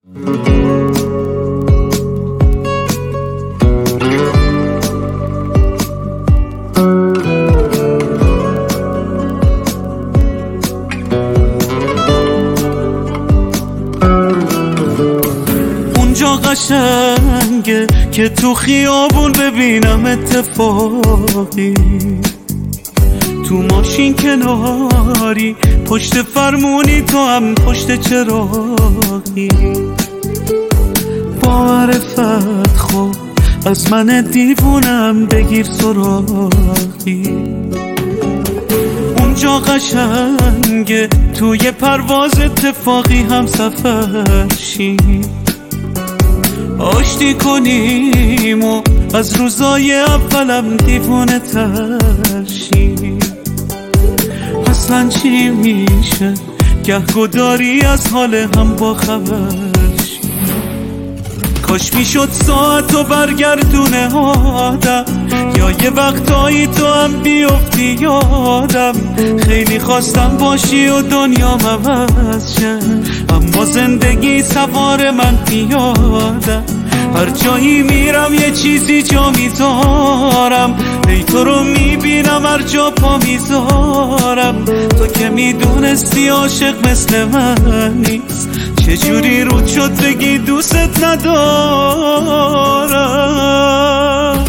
اونجا قشنگه که تو خیابون ببینم اتفاقی، تو ماشین کناری پشت فرمونی، تو هم پشت چراغی. با معرفت خب از من دیوونم بگیر سراغی. اونجا قشنگه توی پرواز اتفاقی هم سفر شیم، آشتی کنیم و از روزای اولم دیوونه تر شیم. اصلا چی میشه گهگداری از حال هم با خبر شیم. کاش میشد ساعتو برگردونه آدم، یا یه وقتایی تو هم بیفتی یادم. خیلی خواستم باشی و دنیا عوض شه، اما زندگی سوار من پیاده. هر جایی میرم یه چیزی جا میذارم، ای تو رو میبینم هر جا پا میذارم. تو که میدونستی عاشق مثل من نیست، چجوری رود شد بگی دوست ندارم.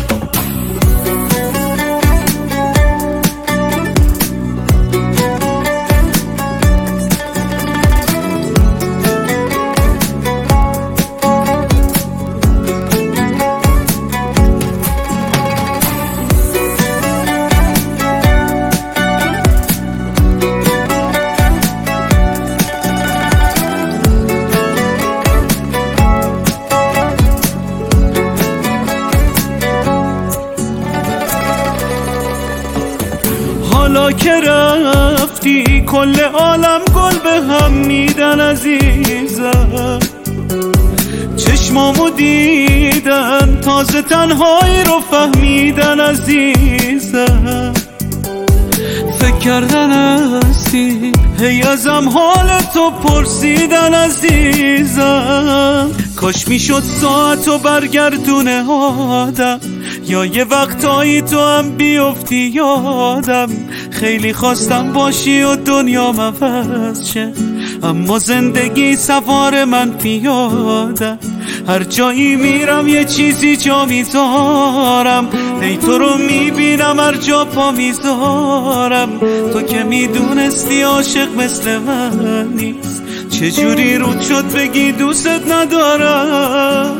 حالا که رفتی کل عالم گل به هم میدن عزیزم. چشمامو دیدن تازه تنهایی رو فهمیدن عزیزم. فکر کردن هستی هی ازم حال تو پرسیدن عزیزم. کاش میشد ساعتو برگردونه آدم، یا یه وقتایی تو هم بیفتی یادم. خیلی خواستم باشی و دنیا عوض شه، اما زندگی سوار من پیاده. هر جایی میرم یه چیزی جا میذارم، ای تو رو میبینم هر جا پا میذارم. تو که میدونستی عاشق مثل من نیست، چجوری رود شد بگی دوست ندارم.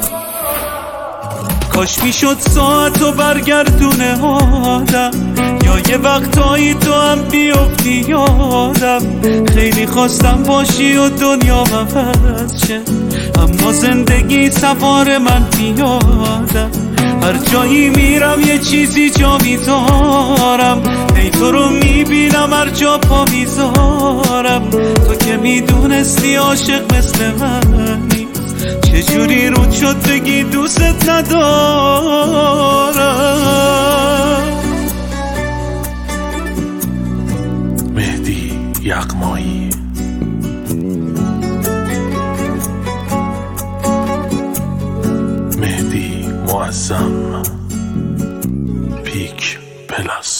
کاش میشد ساعتو برگردونه آدم، یا یه وقتایی تو هم بیفتی یادم. خیلی خواستم باشی و دنیا عوض شه، اما زندگی سوار من پیاده. هر جایی میرم یه چیزی جا میذارم، ای تو رو میبینم هر جا پا میذارم. تو که میدونستی عاشق مثل من نیست، چجوری رود شد بگی دوست ندارم. مهدی یغمایی. مهدی معظم پیک پلاس.